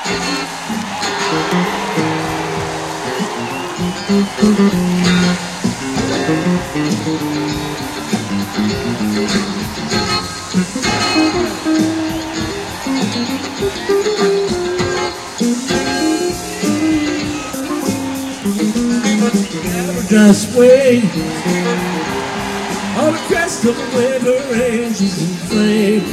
Just wait on the crest of the winter ranges in flame.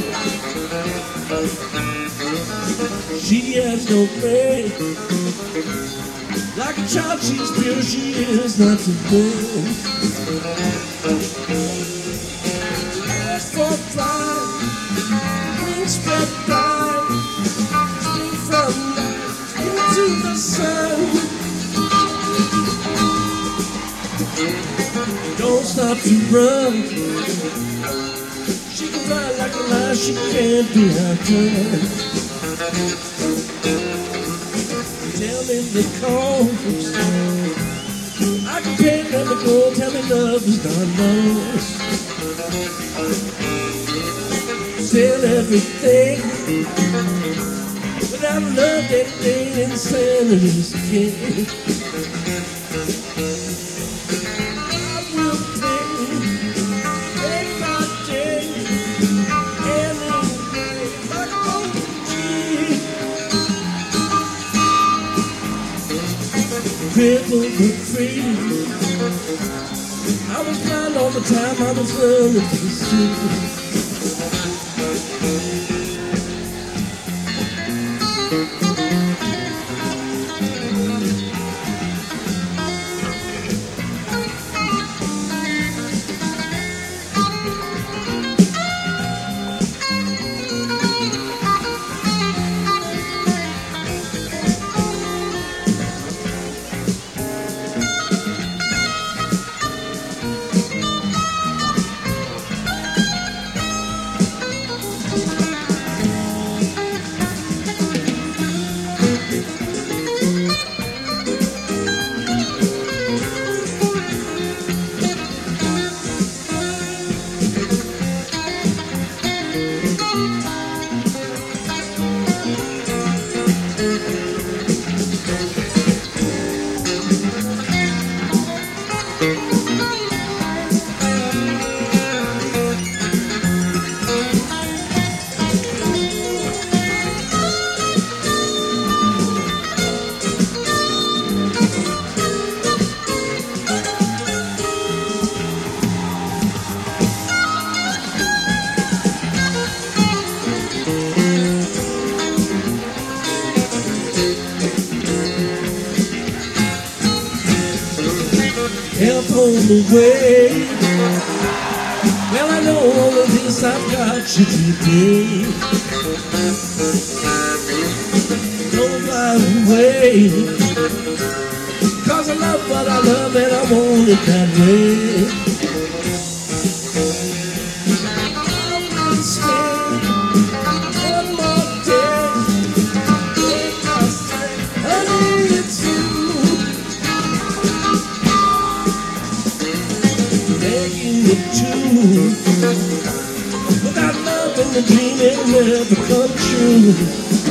She has no faith. Like a child, she's pure, she is not to blame. First for flight, wings spread bright, spring from night into the sun. Don't stop to run. She can fly like a lion, she can't be outdone. Tell me the cause. I can pay them to go. Tell me love is not lost. Sell everything. Without love, everything insanity's king. Crippled but free. I was blind all the time, I was running to the sea. Help on the way. Well, I know all the things I've got you today. Don't fly away, 'cause I love what I love and I want it that way. I will stay one more day. Take my strength, I need it too. Without love and the dream, it will never come true.